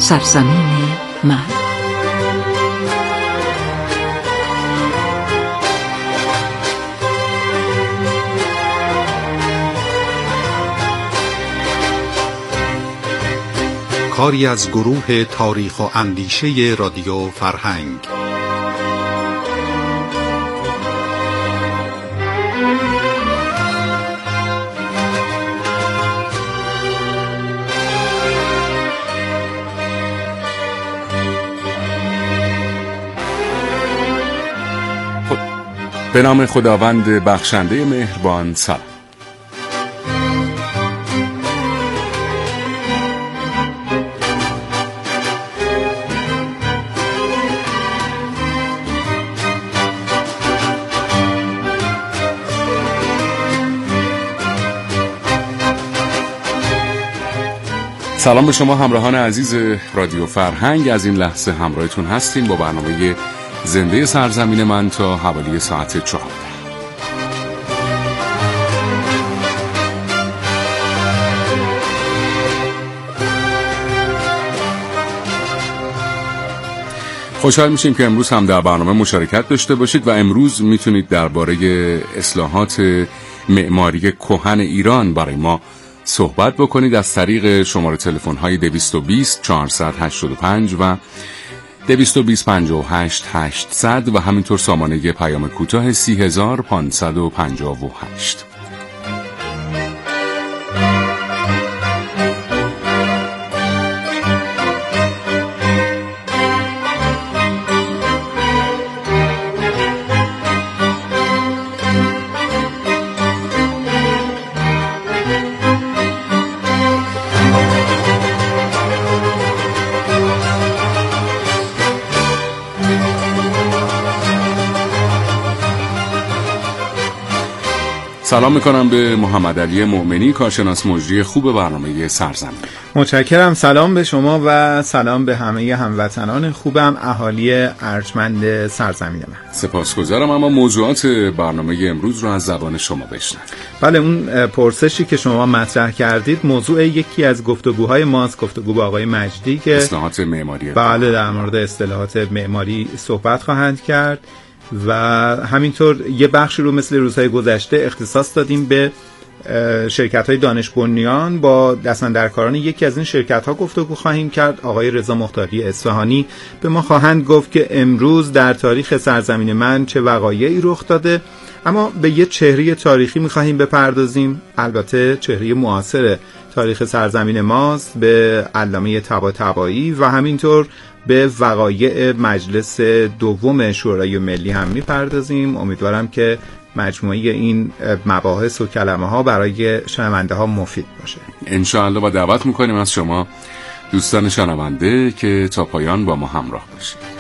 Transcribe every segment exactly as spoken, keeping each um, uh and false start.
سرزمین من. کاری از گروه تاریخ و اندیشه رادیو فرهنگ. به نام خداوند بخشنده مهربان. سلام. سلام به شما همراهان عزیز رادیو فرهنگ. از این لحظه همراهتون هستیم با برنامه زنده سرزمین من تا حوالی ساعت چهارده. خوشحال میشیم که امروز هم در برنامه مشارکت داشته باشید و امروز میتونید درباره اصلاحات معماری کهن ایران برای ما صحبت بکنید از طریق شماره تلفن های دویست و بیست چهارصد و هشتاد و پنج و دویست و بیست پنجاه و هشت هشتصد و همینطور سامانه پیام کوتاه سی هزار و پانصد و پنجاه و هشت. سلام میکنم به محمد علی مؤمنی، کارشناس مجری خوب برنامه سرزمین. متشکرم. سلام به شما و سلام به همه هموطنان خوبم، اهالی ارجمند سرزمین من. سپاسگزارم. اما موضوعات برنامه امروز رو از زبان شما بشنویم. بله، اون پرسشی که شما مطرح کردید موضوع یکی از گفتگوهای ماست، گفتگو با آقای مجدی که اصلاحات معماری. بله، در مورد اصطلاحات معماری صحبت خواهند کرد و همینطور یه بخشی رو مثل روزهای گذشته اختصاص دادیم به شرکت‌های دانش بنیان. با دستاندرکاران یکی از این شرکت‌ها گفتگو خواهیم کرد. آقای رضا مختاری اصفهانی به ما خواهند گفت که امروز در تاریخ سرزمین من چه وقایعی رخ داده، اما به یه چهره تاریخی می‌خواهیم بپردازیم، البته چهره معاصر تاریخ سرزمین ماست، به علامه طباطبایی و همینطور به وقایع مجلس دوم شورای ملی هم میپردازیم. امیدوارم که مجموعه این مباحث و کلمه ها برای شنونده ها مفید باشه انشاءالله. و دعوت میکنیم از شما دوستان شنونده که تا پایان با ما همراه باشید.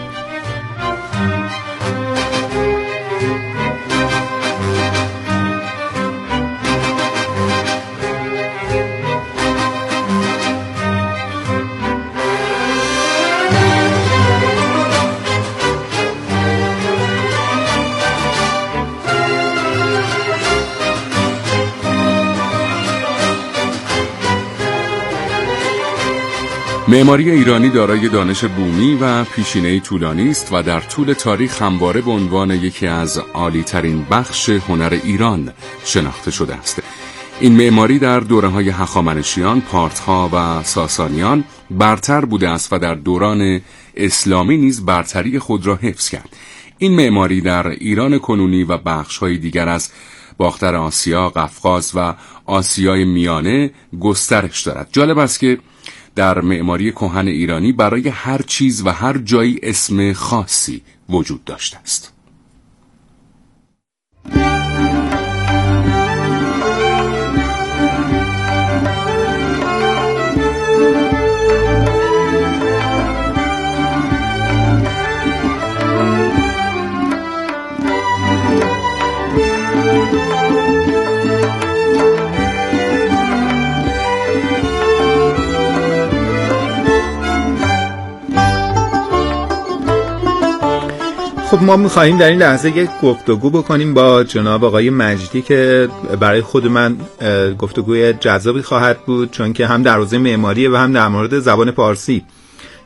معماری ایرانی دارای دانش بومی و پیشینه‌ای طولانی است و در طول تاریخ همواره به عنوان یکی از عالی‌ترین بخش هنر ایران شناخته شده است. این معماری در دوره‌های هخامنشیان، پارتها و ساسانیان برتر بوده است و در دوران اسلامی نیز برتری خود را حفظ کرد. این معماری در ایران کنونی و بخش‌های دیگر از باختر آسیا، قفقاز و آسیای میانه گسترش دارد. جالب است که در معماری کهن ایرانی برای هر چیز و هر جایی اسم خاصی وجود داشته است. خب ما می‌خواهیم در این لحظه یک گفتگو بکنیم با جناب آقای مجدی که برای خود من گفتگوی جذابی خواهد بود، چون که هم در حوزه معماری و هم در مورد زبان فارسی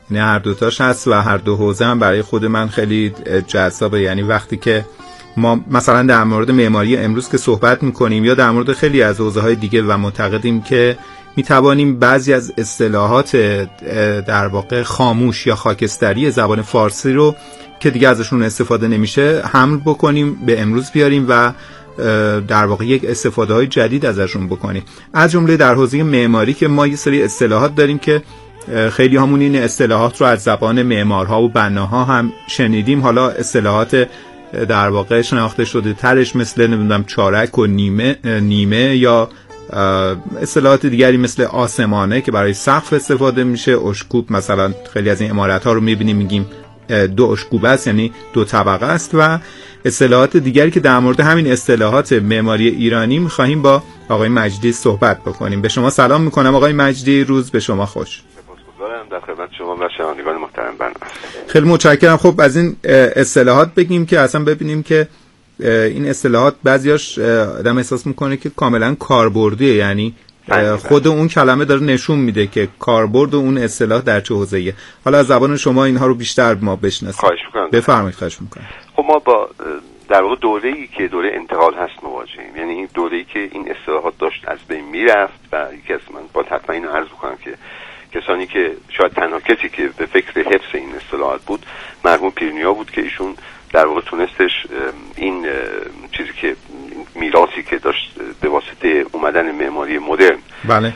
یعنی هر دوتاش هست و هر دو حوزه هم برای خود من خیلی جذابه. یعنی وقتی که ما مثلا در مورد معماری امروز که صحبت میکنیم یا در مورد خیلی از حوزه‌های دیگه و معتقدیم که میتوانیم بعضی از اصطلاحات در واقع خاموش یا خاکستری زبان فارسی رو که دیگه ازشون استفاده نمیشه حمل بکنیم به امروز بیاریم و در واقع یک استفاده های جدید ازشون بکنیم. از جمله در حوزه معماری که ما یه سری اصطلاحات داریم که خیلی همون این اصطلاحات رو از زبان معمارها و بناها هم شنیدیم. حالا اصطلاحات در واقع شناخته شده ترش مثل نمیدونم چارک و نیمه نیمه یا اصطلاحات دیگری مثل آسمانه که برای سقف استفاده میشه، اشکوب مثلا خیلی از این عمارت ها رو میبینیم میگیم دو اشکوبه است یعنی دو طبقه است، و اصطلاحات دیگری که در مورد همین اصطلاحات معماری ایرانی میخواهیم با آقای مجدی صحبت بکنیم. به شما سلام میکنم آقای مجدی، روز به شما خوش. سپاسگزارم، در خدمت شما و شنوندگان محترم بنده. خیلی متشکرم. خب از این اصطلاحات بگیم که اصلا ببینیم که این اصطلاحات بعضیاش آدم احساس میکنه که کاملا کاربردیه، یعنی خود اون کلمه داره نشون میده که کاربرد اون اصطلاح در چه حوزه‌ایه. حالا از زبان شما اینها رو بیشتر ما بشناسیم. خواهش می‌کنم. بفرمایید. خواهش می‌کنم. خب ما با در واقع دوره‌ای که دوره انتقال هست مواجهیم، یعنی این دوره‌ای که این اصطلاحات داشت از بین میرفت و یکی از من با حتما اینو عرض بکنم که کسانی که شاید تنها کسی که به فکر حفظ این اصطلاحات بود مرحوم پیرنیا بود که ایشون در واقع تونستش این چیزی که میراثی که داشت به واسطه اومدن معماری مدرن بله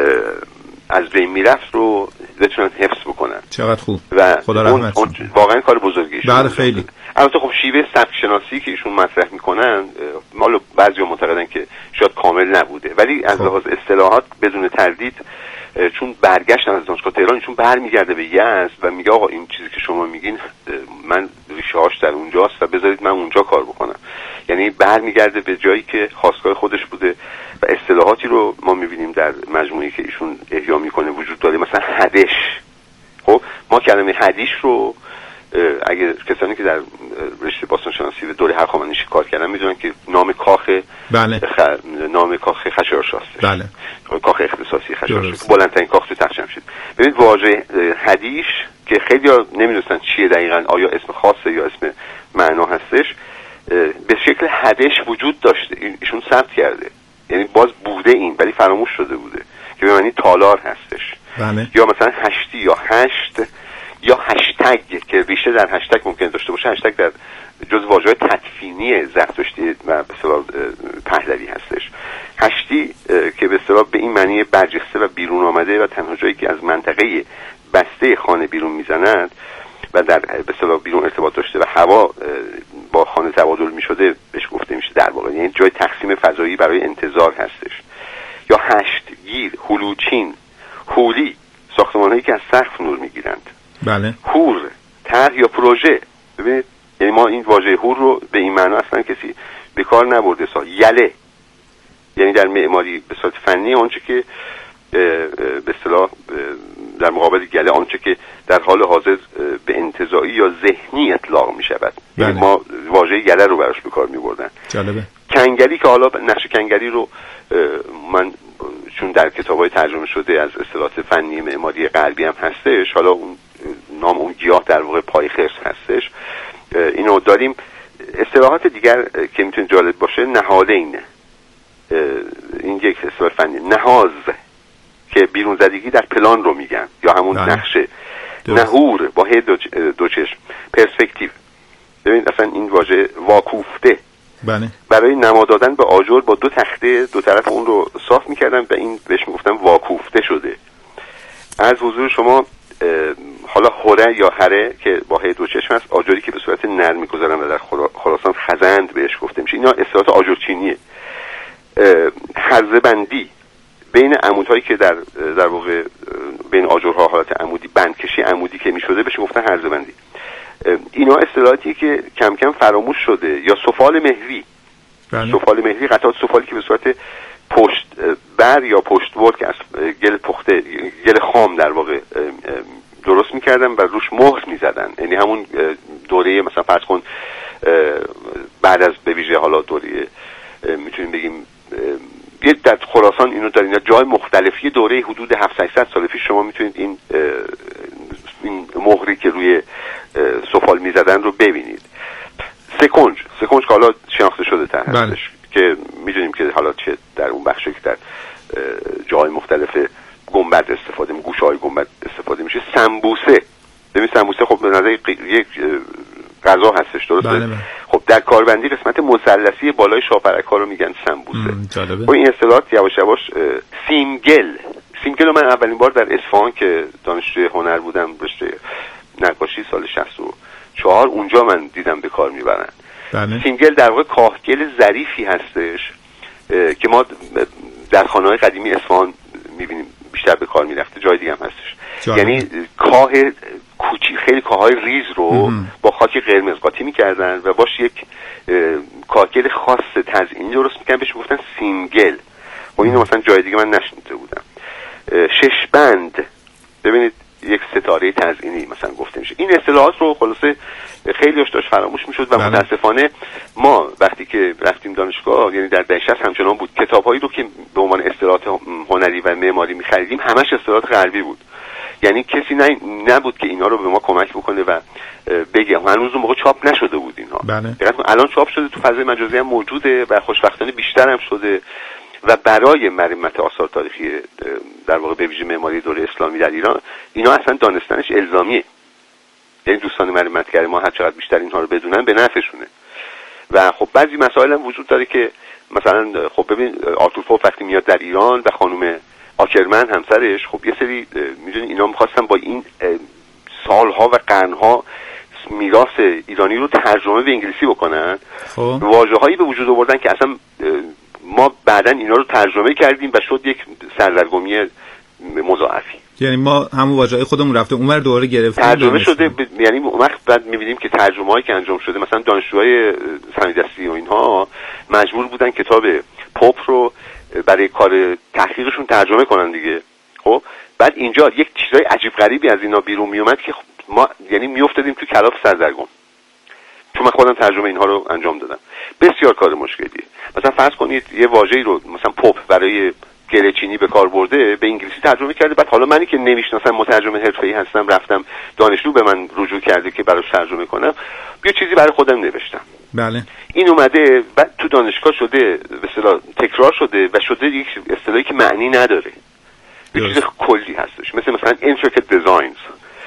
از بین میرفت رو بتونن حفظ بکنن. چقدر خوب. و خدا رحمت کنه. واقعا کار بزرگی شد. بله خیلی. البته خب شیوه سبک شناسی که ایشون مطرح میکنن مال بعضیا معتقدن که شاید کامل نبوده، ولی از لحاظ اصطلاحات بدون تردید چون برگشتن از دانشگاه تهران چون برمیگرده به یزد و میگه آقا این چیزی که شما میگین من ریشه هاش در اونجاست و بذارید من اونجا کار بکنم. یعنی برمیگرده به جایی که خاستگاه خودش بوده و اصطلاحاتی رو ما میبینیم در مجموعه‌ای که ایشون احیا میکنه وجود داره، مثلا حدش. خب ما کلمه حدیش رو اگه کسانی که در رشته باستانشناسی و دوره هخامنشی کار کردن میدونن که نام کاخ بله خ... نام کاخ خشایارشاست. بله کاخ اختصاصی خشایارشاست، بلندترین کاخ تو تخت جمشید. ببینید واژه حدیش که خیلی‌ها نمیدونن چیه دقیقاً، آیا اسم خاصه یا اسم معنا هستش، به شکل حدش وجود داشته، ایشون ثبت کرده، یعنی باز بوده این ولی فراموش شده بوده که به معنی تالار هستش. بله. یا مثلا هشتی یا هشت یا هشتگ که ریشه در هشتگ ممکن داشته باشه. هشتگ در جز واژه‌های تدفینی زرتشتی و به اصطلاح پهلوی هستش. هشتی که به اصطلاح به این معنی برجسته و بیرون آمده و تنها جایی که از منطقه بسته خانه بیرون میزنند و در به اصطلاح بیرون ارتباط داشته و هوا با خانه تبادل میشده بهش گفته میشه در واقع، یعنی جای تقسیم فضایی برای انتظار هستش. یا هشتگیر، هلوچین، هولی، ساختمان‌هایی که از سقف نور میگیرند. بله. هور، طرح یا پروژه. ببینید یعنی ما این واژه هور رو به این معنا اصلا کسی به کار نبرده. سا یله یعنی در معماری به صورت فنی آنچه که به اصطلاح در مقابل گله آنچه که در حال حاضر به انتزاعی یا ذهنی اطلاق می شود. بله. یعنی ما واژه گله رو براش به کار می بردن. جالبه. کنگری که حالا نقش کنگری رو من چون در کتاب‌های ترجمه شده از اصطلاحات فنی معماری غربی هم هستش، حالا اون نام اون گیاه در واقع پای خرس هستش، اینو داریم. اصطلاحات دیگر که میتونه جالب باشه نهادین، این یک اصطلاح فنی. نهاز که بیرون زدگی در پلان رو میگن یا همون بله. نقشه. نهور با هی دو, دو چشم. پرسپکتیو. ببینید اصلا این واژه واکوفته بله. برای نما دادن به آجر با دو تخته دو طرف اون رو صاف میکردن و این بهش میگفتن واکوفته شده. از حضور شما حالا هره یا هره که با هی دو چشم هست، آجری که به صورت نرم میگذارن و در خراسان خزند بهش گفته میشه. اینا اصطلاحات آجرچینیه. هرزه بندی بین عمودهایی که در در واقع بین آجرها حالت عمودی بندکشی عمودی که میشده بهش گفتن هرزه بندی. اینا اصطلاحاتی که کم کم فراموش شده. یا سفال مهری. بله. سفال مهری قطعات سفالی که به صورت پشت بر یا پشت ورد که از گل پخته گل خام در واقع درست میکردن و روش مهر میزدن، یعنی همون دوره مثلا فرض کن بعد از به ویژه حالا دوره میتونیم بگیم یه در خراسان اینو دارین، جای مختلفی دوره حدود هفتصد سال پیش شما میتونید این این مهری که روی سفال میزدن رو ببینید. سکنج سکنج که حالا شناخته شده تر هستش که میدونیم که حالا چه در اون بخشی که در جای مختلف گنبد استفاده می گوشه های گنبد استفاده میشه. سمبوسه، ببین سمبوسه خب به نظر یک غذا هستش، درسته؟ بله بله. خب در کاربندی قسمت مثلثی بالای شاپرک ها رو میگن سمبوسه. خب این اصطلاحات یواش یواش سیمگل سیمگل رو من اولین بار در اصفهان که دانشجوی هنر بودم، رشته نقاشی، سال شصت و چهار اونجا من دیدم به کار میبرن. بله. سیمگل در واقع کاهگل ظریفی هستش که ما در خانه‌های قدیمی اصفهان میبینیم بیشتر به کار میرفته، جای دیگه هم هستش. جالب. یعنی کاه کوچیک، خیلی کاههای ریز رو مم. با خاک قرمز قاطی میکردن و باش یک کاهگل خاص تزئینی درست میکردن، بهش میگفتن سیمگل. و اینو مثلا جای دیگه من نشنیده بودم. ششبند، ببینید یک ستاره تزئینی مثلا گفته میشه. این اصطلاحات رو خلاصه خیلی هاش داشت فراموش میشد و متاسفانه ما وقتی که رفتیم دانشگاه، یعنی در دهه شصت همچنان بود، کتاب‌هایی رو که به عنوان اصطلاحات هنری و معماری می‌خریدیم همش اصطلاحات غربی بود. یعنی کسی نه نبود که اینا رو به ما کمک بکنه و بگه. هنوز اون موقع چاپ نشده بود اینها. بله. الان چاپ شده، تو فضای مجازی هم موجوده و خوشبختانه بیشتر هم شده و برای مرمت آثار تاریخی در واقع به ویژه معماری دوره اسلامی در ایران اینا اصلا دانستنش الزامیه. یعنی دوستان مرمتگر ما هر چقدر بیشتر اینها رو بدونن به نفعشونه. و خب بعضی مسائل هم وجود داره که مثلا خب ببین آرتور پوپ وقتی میاد در ایران و خانم آکرمن همسرش، خب یه سری میدونی اینا می‌خواستن با این سالها و قرنها میراث ایرانی رو ترجمه به انگلیسی بکنن. خب واژه‌هایی به وجود آوردن که اصلا ما بعداً اینا رو ترجمه کردیم و شد یک سردرگمی مضاعفی. یعنی ما همون واژه‌های خودمون رفته اونور دوباره گرفتیم ترجمه شده ب... یعنی وقت بعد می‌بینیم که ترجمه‌هایی که انجام شده، مثلا دانشجوهای صنایع‌دستی و اینها مجبور بودن کتاب پاپ رو برای کار تحقیقشون ترجمه کنن دیگه. خب بعد اینجا یک چیزای عجیب غریبی از اینا بیرون میومد که ما یعنی میافتادیم تو کلاف سردرگم. چون من خودم ترجمه اینها رو انجام دادم. بسیار کار مشکلیه. مثلا فرض کنید یه واژه‌ای رو مثلا پاپ برای گله چینی به کار برده، به انگلیسی ترجمه کرده، بعد حالا منی که نمیشناسم، مترجم حرفه‌ای هستم، رفتم دانشجو به من رجوع کرده که براش ترجمه کنم، یه چیزی برای خودم نوشتم. بله. این اومده بعد تو دانشگاه شده به اصطلاح تکرار شده و شده یک اصطلاحی که معنی نداره. یه چیز کلی هستش، مثل مثلا intricate designs.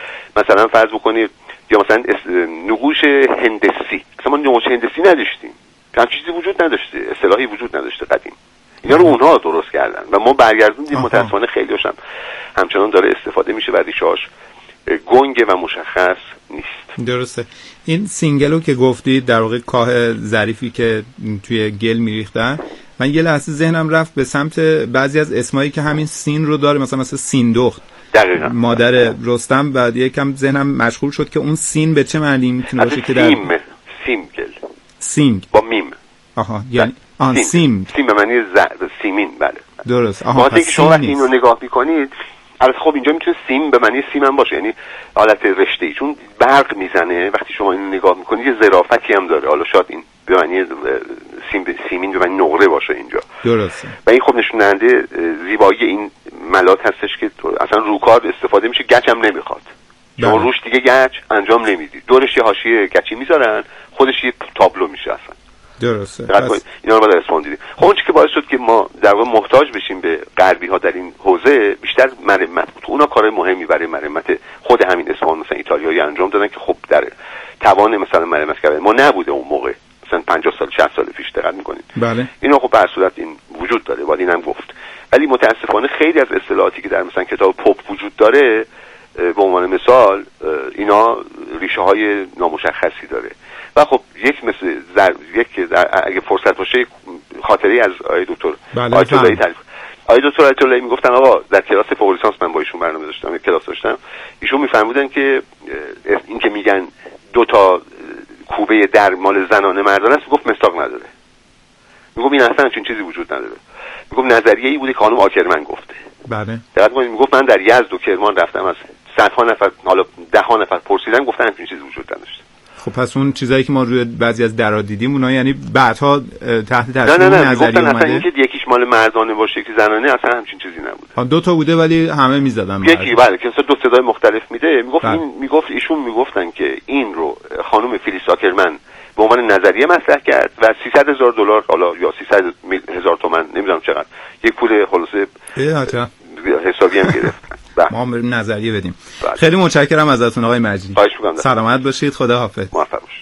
مثلا فرض بکنید یا مثلا نقوش هندسی. مثلا ما نقوش هندسی نداشتیم. همچین چیزی وجود نداشته، اصطلاحی وجود نداشته قدیم. اینا رو اونها درست کردن و ما برگردوندیم. متأسفانه خیلی هاشم همچنان داره استفاده میشه و ریشه‌اش گنگ و مشخص نیست. درسته. این سینگلو که گفتید در واقع کاه ظریفی که توی گل میریختن، من یه لحظه ذهنم رفت به سمت بعضی از اسمایی که همین سین رو داره، مثلا مثلا سیندخت، دقیقاً مادر رستم، بعد یکم ذهنم مشغول شد که اون سین به چه معنی میتونه باشه که در سیم سیمگل سینگ با میم. آها یعنی آن سیم سیم, سیم به معنی ز... سیمین. بله درست. آها وقتی که شما اینو نگاه میکنید البته خب اینجا میتونه سیم به معنی سیم هم باشه، یعنی حالت رشته‌ای، چون برق میزنه. وقتی شما اینو نگاه میکنید یه ظرافتی هم داره. حالا شاید این به معنی سیم سیمین به معنی نقره باشه اینجا. درسته. و این خب نشون دهنده زیبایی این ملات هستش که اصلا روکار استفاده میشه، گچ هم نمیخواد. شما روش دیگه گچ انجام نمیدید، دورش یه حاشیه گچی میذارن، خودش یه تابلو میشه اصلا. درسته. بس... اینا رو ما در اسمان دیدیم. خب اون چیزی که باعث شد که ما در واقع محتاج بشیم به غربی ها در این حوزه بیشتر مرمت بود. اونا کارهای مهمی برای مرمت خود همین اسمان مثلا ایتالیایی انجام دادن که خب در توان مثلا مرمت کردن ما نبوده اون موقع، مثلا پنجاه سال شصت سال پیش دقت می‌کنید. بله. اینا خب به هر صورت این وجود داره، باید اینم گفت. ولی متاسفانه خیلی از اصطلاحاتی که در مثلا کتاب پاپ وجود داره، به عنوان مثال اینا ریشه های نامشخصی داره. و خب یک مثل زر... یک اگه فرصت باشه خاطری از آقای دکتر آیت اللهی تعریف. آقای دکتر آیت اللهی میگفتن آقا در کلاس فوق لیسانس من با ایشون برنامه داشتم، یک کلاس داشتم، ایشون میفرمودن که این که میگن دو تا کوبه در مال زنانه مردانه است، میگفت مستاق نداره. میگفت این اصلا چنین چیزی وجود نداره. میگفت نظریه‌ای بوده که خانم آکرمن گفته. بله. دقت کنید میگفت من در یزد و کرمان رفتم از صدها نفر حالا ده ها نفر پرسیدم، گفتن همین چیزی وجود نداشته. خب پس اون چیزایی که ما روی بعضی از درا دیدیم اونا یعنی بعدها تحت تاثیر نه نه نه نظری اومده؟ اصلا اینکه یکیش مال مردانه باشه یکی زنانه اصلا همچین چیزی نبوده. دو تا بوده ولی همه میزدن یکی بله که دو صدای مختلف میده. میگفت این میگفت ایشون میگفتن که این رو خانم فیلیس آکرمن به عنوان نظریه مطرح کرد و سیصد هزار دلار حالا یا سیصد هزار تومان نمیدونم چقدر یک پول خلاصه حسابی هم گرفت. ما هم بریم نظریه بدیم. بله. خیلی متشکرم ازتون آقای مجیدی. خواهش می‌کنم. سلامت باشید. خدا حافظ. موفق باشید.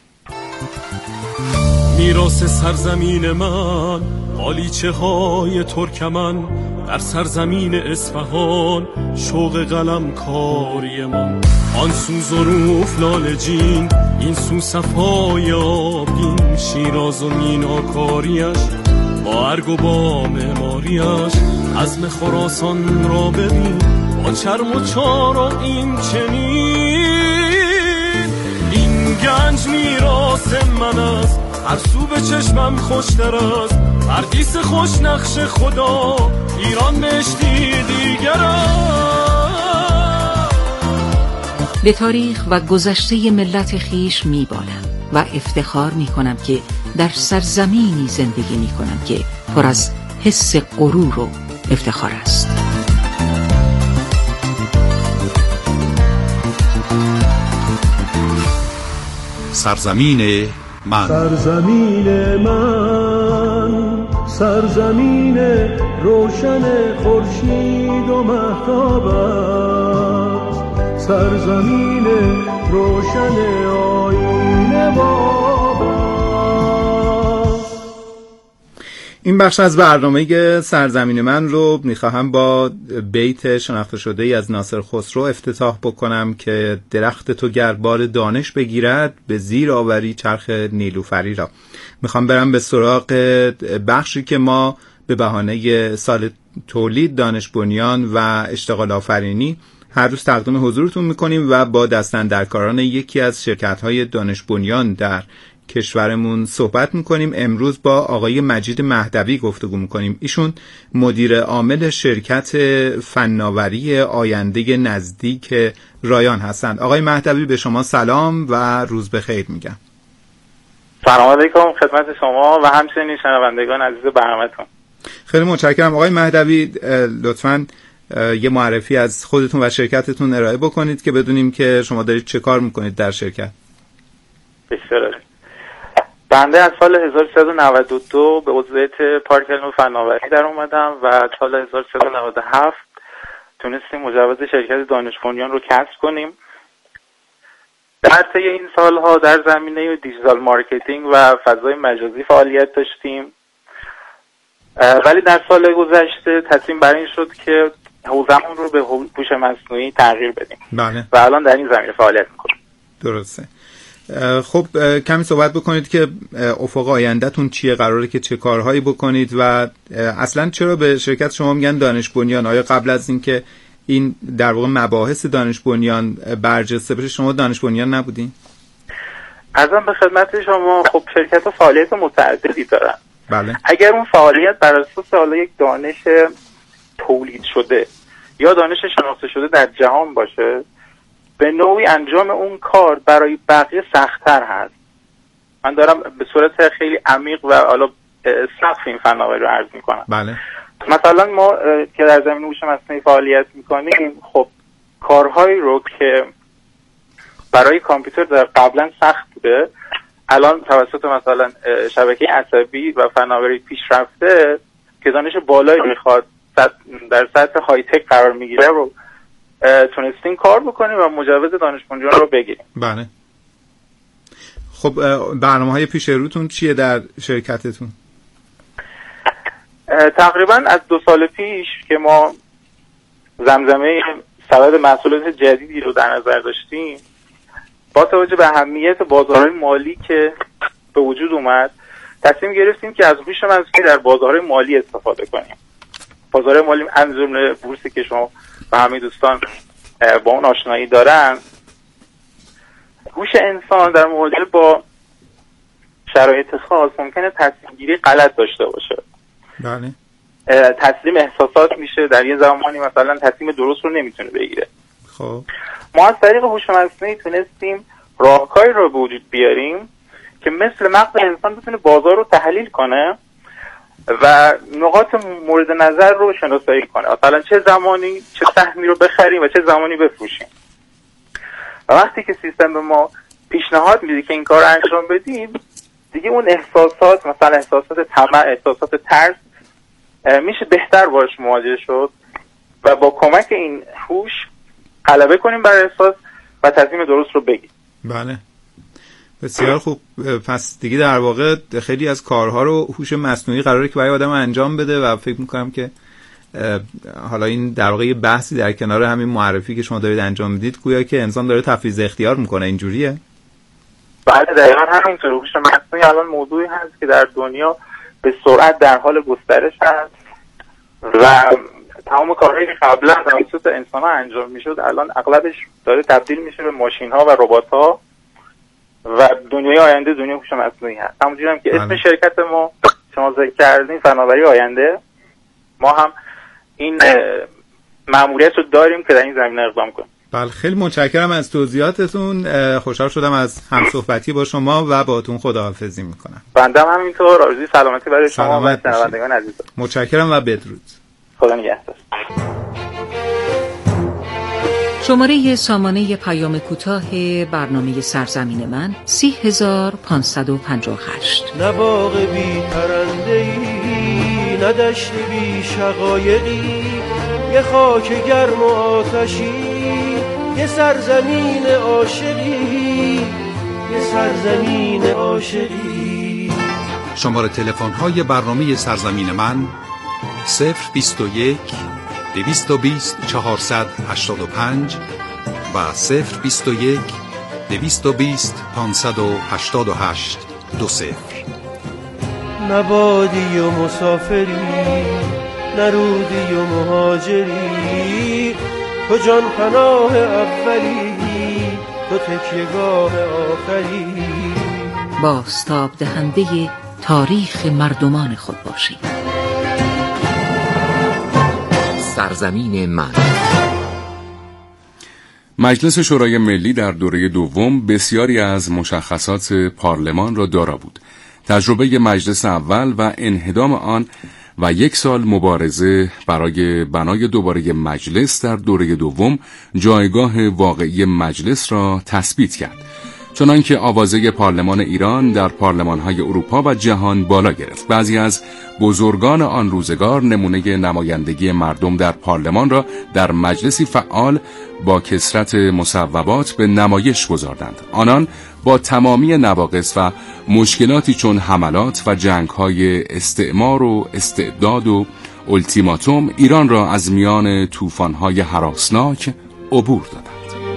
میراث سرزمین من قالیچه های ترکمن، در سرزمین اصفهان شوق قلم کاری من. آن سو ظروف لالجین، این سو صفای آبگین، شیراز و میناکاریش با ارگ و با معماریش. عزم خراسان را ببین با چرم و چارا این چنین. این گنج میراث من است، هر سو به چشمم خوشتر است. پردیس خوش نقش خدا، ایران بهشتی دیگر است. به تاریخ و گذشته ملت خیش میبالم و افتخار میکنم که در سرزمینی زندگی میکنم که پر از حس غرور و افتخار است. سرزمین من، سرزمین من، سرزمین روشن خورشید و مهتاب است. سرزمین روشن آیین باب است. این بخش از برنامه سرزمین من رو میخواهم با بیت شناخته شده ای از ناصر خسرو افتتاح بکنم که درخت تو گر بار دانش بگیرد، به زیر آوری چرخ نیلوفری را. میخوام برم به سراغ بخشی که ما به بهانه سال تولید دانش بنیان و اشتغال آفرینی هر روز تقدیم حضورتون میکنیم و با دستاندرکاران یکی از شرکت‌های دانش بنیان در کشورمون صحبت میکنیم. امروز با آقای مجید مهدوی گفتگو میکنیم. ایشون مدیر عامل شرکت فناوری آینده نزدیک رایان هستند. آقای مهدوی به شما سلام و روز بخیر میگم. سلام علیکم خدمت شما و همچنین شنوندگان عزیز برنامه‌تون. خیلی متشکرم. آقای مهدوی لطفاً یه معرفی از خودتون و شرکتتون ارائه بکنید که بدونیم که شما دارید چه کار میکنید در شرکت. بسیار بنده از سال هزار و سیصد و نود و دو به عضویت پارک علم و فناوری در اومدم و سال هزار و سیصد و نود و هفت تونستیم مجوز شرکت دانش بنیان رو کسب کنیم. در طی این سالها در زمینه دیجیتال مارکتینگ و فضای مجازی فعالیت داشتیم، ولی در سال گذشته تصمیم بر این شد که حوزمون رو به هوش مصنوعی تغییر بدیم. بله. و الان در این زمینه فعالیت میکنیم. درسته. خب کمی صحبت بکنید که افق آینده‌تون چیه، قراره که چه کارهایی بکنید و اصلا چرا به شرکت شما میگن دانش بنیان؟ آیا قبل از این که این در واقع مباحث دانش بنیان برجسته بشه شما دانش بنیان نبودین؟ ازم به خدمت شما، خب شرکت ها فعالیت متعددی دارن. بله. اگر اون فعالیت بر اساس حالا یک دانش تولید شده یا دانش شناخته شده در جهان باشه، به نوعی انجام اون کار برای بقیه سخت‌تر هست. من دارم به صورت خیلی عمیق و حالا سقف این فناوری رو عرض میکنم. بله. مثلا ما که در زمینه هوش مصنوعی فعالیت میکنیم، خب کارهایی رو که برای کامپیوتر در قبلا سخت بوده، الان توسط مثلا شبکه عصبی و فناوری پیشرفته که دانش بالایی میخواد در سطح های تک قرار میگیره رو تونستیم کار بکنیم و مجوز دانش بنیان رو بگیریم. بله. خب برنامه‌های پیش روتون چیه در شرکتتون؟ تقریبا از دو سال پیش که ما زمزمه سبد محصولات جدیدی رو در نظر داشتیم، با توجه به اهمیت بازارهای مالی که به وجود اومد، تصمیم گرفتیم که از هوش مصنوعی در بازارهای مالی استفاده کنیم. بازارهای مالی از جمله بورسی که شما و همه دوستان با اون آشنایی دارن، هوش انسان در مواجهه با شرایط خاص ممکنه تصمیم گیری غلط داشته باشه. بله. تسلیم احساسات میشه، در یه زمانی مثلا تصمیم درست رو نمیتونه بگیره. خب ما از طریق هوش مصنوعی تونستیم راهکاری رو به وجود بیاریم که مثل مغز انسان بتونه بازار رو تحلیل کنه و نقاط مورد نظر رو شناسایی کنه، مثلا چه زمانی چه سهمی رو بخریم و چه زمانی بفروشیم. و وقتی که سیستم به ما پیشنهاد میده که این کار رو انجام بدیم، دیگه اون احساسات، مثلا احساسات طمع، احساسات ترس، میشه بهتر باش مواجه شد و با کمک این هوش غلبه کنیم بر احساس و تصمیم درست رو بگیریم. بله، بسیار خوب. پس دیگه در واقع خیلی از کارها رو هوش مصنوعی قراره که برای آدم انجام بده و فکر میکنم که حالا این در واقع بحثی در کنار همین معرفی که شما دارید انجام میدید، گویا که انسان داره تفویض اختیار میکنه، اینجوریه؟ بله دقیقا همینطور. هوش مصنوعی الان موضوعی هست که در دنیا به سرعت در حال گسترش هست و تمام کارهایی که قبلا توسط انسان‌ها انجام میشد الان اغلبش داره تبدیل میشه به ماشین‌ها و ربات‌ها و دنیای آینده دنیای هوش مصنوعی هست. همونجوری هم که اسم شرکت ما شما ذکر کردین فناوری آینده، ما هم این مأموریت رو داریم که در این زمینه اقدام کنیم. بله، خیلی متشکرم از توضیحاتتون. خوشحال شدم از همصحبتی با شما و باهاتون خداحافظی میکنم. بنده هم همینطور. آرزوی سلامتی برای شما و شنوندگان عزیز. متشکرم و بدرود. خدا نگهدار. شماره سامانه پیام کوتاه برنامه سرزمین من سی هزار پانصد و پنجاه و هشت. نه باغ بی پرنده‌ای، نه دشت بی شقایقی، یه خاک گرم و آتشی، یه سرزمین عاشقی، یه سرزمین عاشقی. شماره تلفن های برنامه سرزمین من صفر بیست و یک دویست و بیست چهارصد هشتاد و پنج و صفر بیست و یک دویست و بیست پانصد و هشتاد و هشت دو صفر. نبادی و مسافری، نرودی و مهاجری، تو جان پناه اولی، تو تکیه‌گاه آخری. بازتاب دهنده تاریخ مردمان خود باشید. سرزمین من. مجلس شورای ملی در دوره دوم بسیاری از مشخصات پارلمان را دارا بود. تجربه مجلس اول و انهدام آن و یک سال مبارزه برای بنای دوباره مجلس در دوره دوم جایگاه واقعی مجلس را تثبیت کرد، چنانکه آوازه پارلمان ایران در پارلمان‌های اروپا و جهان بالا گرفت. بعضی از بزرگان آن روزگار نمونه نمایندگی مردم در پارلمان را در مجلسی فعال با کثرت مصوبات به نمایش گذاردند. آنان با تمامی نواقص و مشکلاتی چون حملات و جنگ‌های استعمار و استعداد و التیماتوم ایران را از میان طوفان‌های هراسناک عبور دادند.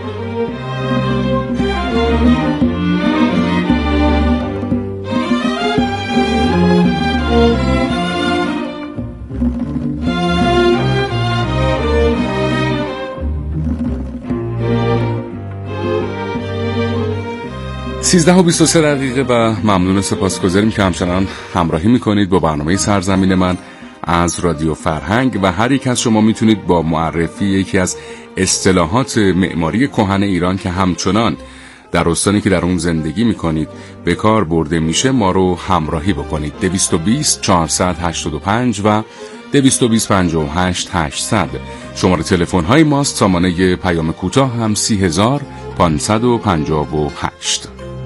سیزده و بیست و سه دقیقه و ممنون سپاسگزاریم که همچنان همراهی میکنید با برنامه سرزمین من از رادیو فرهنگ و هر یک از شما میتونید با معرفی یکی از اصطلاحات معماری کهن ایران که همچنان در استانی که در اون زندگی میکنید به کار برده میشه ما رو همراهی بکنید. دویست و بیست چهارصد هشتاد و پنج و دویست و بیست پنجاه و هشت هشتصد شماره تلفن های ماست. سامانه پیام کوتاه هم سی هزار پانصد و پنجاه و هشت.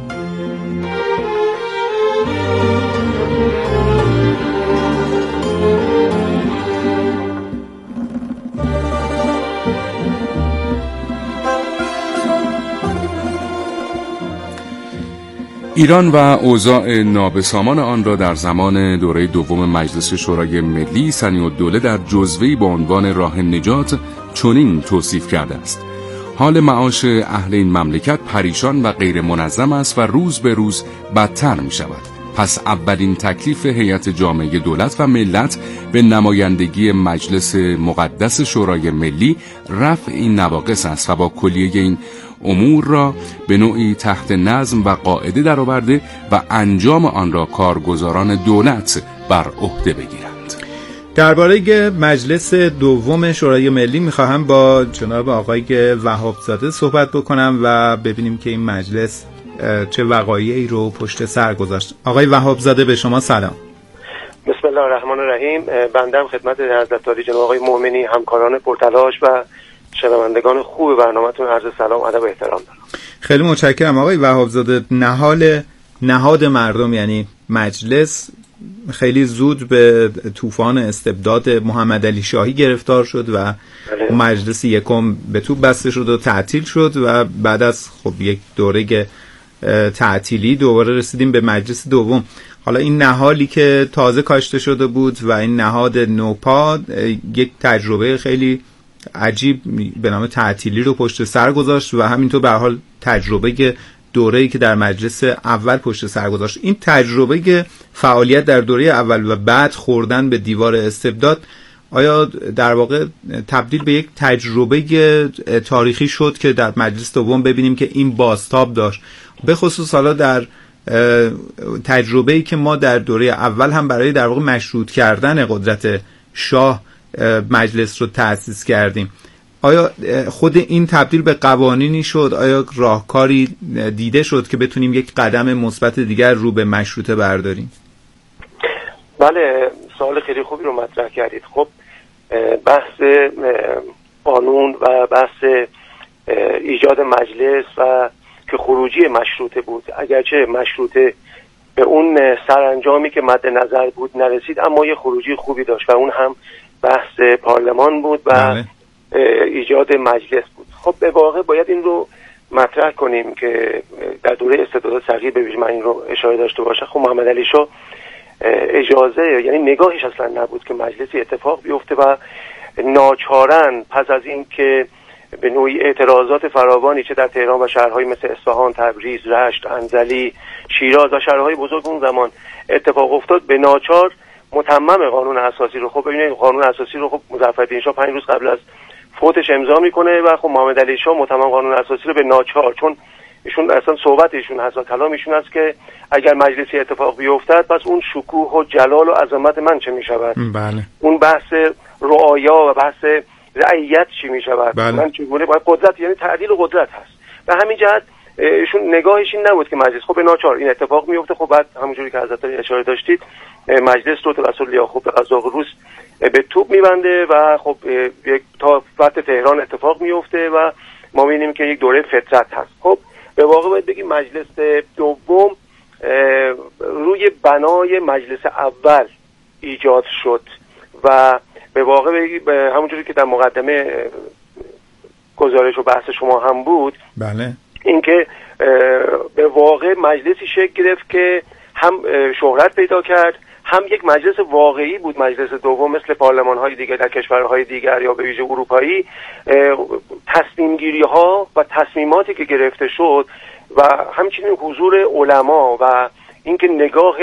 ایران و اوضاع نابسامان آن را در زمان دوره دوم مجلس شورای ملی سنی‌الدوله در جزوه‌ای با عنوان راه نجات چنین توصیف کرده است: حال معاش اهل این مملکت پریشان و غیر منظم است و روز به روز بدتر می شود. پس اولین تکلیف هیئت جامعه دولت و ملت به نمایندگی مجلس مقدس شورای ملی رفع این نواقص است و با کلیه این امور را به نوعی تحت نظم و قاعده درآورده و انجام آن را کارگزاران دولت بر عهده بگیرند. درباره مجلس دوم شورای ملی میخواهم با جناب آقای وهابزاده صحبت بکنم و ببینیم که این مجلس چه وقایعی رو پشت سر گذاشت. آقای وهابزاده به شما سلام. بسم الله الرحمن الرحیم. بنده خدمت حضرت عالی جناب آقای مومنی، همکاران پرتلاش و شنوندگان خوب برنامه‌تون عرض سلام ادب و احترام دارم. خیلی متشکرم آقای وهابزاده. نهال نهاد مردم یعنی مجلس خیلی زود به طوفان استبداد محمد علی شاهی گرفتار شد و بله. مجلس یکم به توپ بسته شد و تعطیل شد و بعد از خب یک دوره تعطیلی دوباره رسیدیم به مجلس دوم. حالا این نهالی که تازه کاشته شده بود و این نهاد نوپا یک تجربه خیلی عجیب به نام تعطیلی رو پشت سر گذاشت و همینطور به هر حال تجربه دوره‌ای که در مجلس اول پشت سر گذاشت. این تجربه فعالیت در دوره اول و بعد خوردن به دیوار استبداد آیا در واقع تبدیل به یک تجربه تاریخی شد که در مجلس دوم ببینیم که این بازتاب داشت، به خصوص حالا در تجربه‌ای که ما در دوره اول هم برای در واقع مشروط کردن قدرت شاه مجلس رو تأسیس کردیم. آیا خود این تبدیل به قوانینی شد؟ آیا راهکاری دیده شد که بتونیم یک قدم مثبت دیگر رو به مشروطه برداریم؟ بله، سوال خیلی خوبی رو مطرح کردید. خب بحث قانون و بحث ایجاد مجلس و که خروجی مشروطه بود، اگرچه مشروطه به اون سرانجامی که مد نظر بود نرسید، اما یه خروجی خوبی داشت و اون هم بحث پارلمان بود و بله. ایجاد مجلس بود. خب به واقع باید این رو مطرح کنیم که در دوره استبداد صغیر به ویژه من این رو اشاره داشته باشم. خب محمد علی شاه اجازه یعنی نگاهش اصلا نبود که مجلسی اتفاق بیفته و ناچارن پس از این که به نوعی اعتراضات فراوانی چه در تهران و شهرهای مثل اصفهان، تبریز، رشت، انزلی، شیراز و شهرهای بزرگ اون زمان اتفاق افتاد، به ناچار متمم قانون اساسی رو، خب ببینید قانون اساسی رو خب مظفرالدین شاه پنج روز قبل از فوتش امضا میکنه و خب محمد علی شاه متمم قانون اساسی رو به ناچار، چون ایشون اصلا صحبت ایشون هست و کلام ایشون است که اگر مجلسی اتفاق بیفتد پس اون شکوه و جلال و عظمت من چه میشود؟ بله. اون بحث رعایا و بحث رعیت چی میشود؟ بله. من چگونه باید قدرت، یعنی تعدیل قدرت هست. به همین جهت ایشون نگاهش این نبود که مجلس خب به ناچار این اتفاق میفته. خب بعد همونجوری که حضرت اشاره داشتید مجلس رو توسط لیاخوف قزاق روس به توپ میبنده و خب یک تا فتح تهران اتفاق میفته و ما میبینیم که یک دوره فترت هست. خب به واقع باید بگیم مجلس دوم روی بنای مجلس اول ایجاد شد و به واقع بگیم همونجوری که در مقدمه گزارش و بحث شما هم بود، بله، اینکه به واقع مجلسی شکل گرفت که هم شهرت پیدا کرد، هم یک مجلس واقعی بود. مجلس دوم مثل پارلمان‌های دیگر در کشورهای دیگر یا به ویژه اروپایی، تصمیم گیری ها و تصمیماتی که گرفته شد و همچنین حضور علما و اینکه نگاه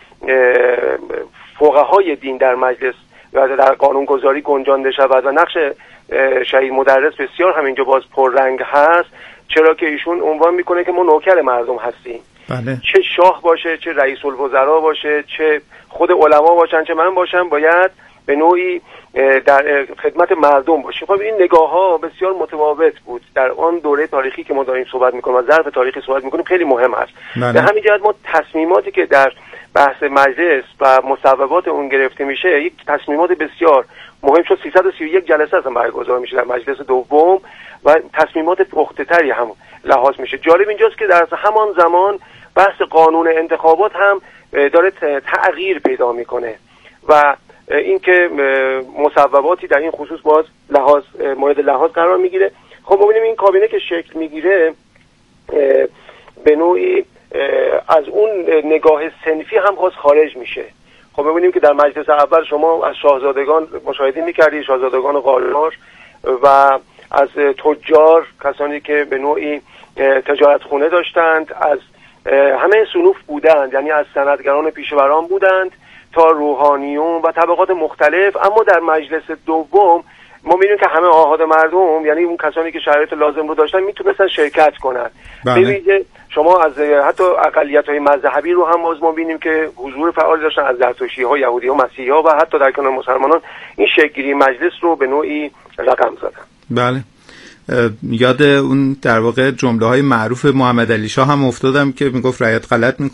فقهای دین در مجلس و در قانونگذاری گنجانده شود و نقش شهید مدرس بسیار همینجا باز پررنگ هست، چرا که ایشون عنوان میکنه که ما نوکر مردم هستیم. بله. چه شاه باشه، چه رئیس الوزراء باشه، چه خود علما باشن، چه من باشم، باید به نوعی در خدمت مردم باشیم. خب این نگاه ها بسیار متفاوت بود در آن دوره تاریخی که ما داریم صحبت میکنیم و ظرف تاریخی صحبت میکنیم، خیلی مهم است. به همین جهت ما تصمیماتی که در بحث مجلس و مصوبات اون گرفته میشه یک تصمیمات بسیار مهم شد. سیصد و سی و یک جلسه اصلا برگزار میشه در مجلس دوم و تصمیمات پخته‌تری هم لحاظ میشه. جالب اینجاست که در همان زمان بحث قانون انتخابات هم داره تغییر پیدا میکنه و اینکه مصوباتی در این خصوص باز لحاظ مورد لحاظ قرار میگیره. خب ببینیم این کابینه که شکل میگیره به نوعی از اون نگاه صنفی هم خاص خارج میشه. خب ببینیم که در مجلس اول شما از شاهزادگان مشاهده میکردید، شاهزادگان قاجار و از تجار، کسانی که به نوعی تجارت خونه داشتند، از همه صنوف بودند، یعنی از صنعتگران پیشوران بودند تا روحانیون و طبقات مختلف. اما در مجلس دوم ما می‌بینیم که همه آحاد مردم، یعنی اون کسانی که شرایط لازم رو داشتن میتونستن شرکت کنن. ببینید شما از حتی اقلیت‌های مذهبی رو هم باز ما می‌بینیم که حضور فعال داشتن، از زرتشتی‌ها، یهودی‌ها، مسیحی‌ها و حتی در کنار مسلمانان این شکل‌گیری مجلس رو به نوعی رقم زدن. بله. یاد اون در واقع جمله‌های معروف محمد علی شاه هم افتادم که میگفت رعیت غلط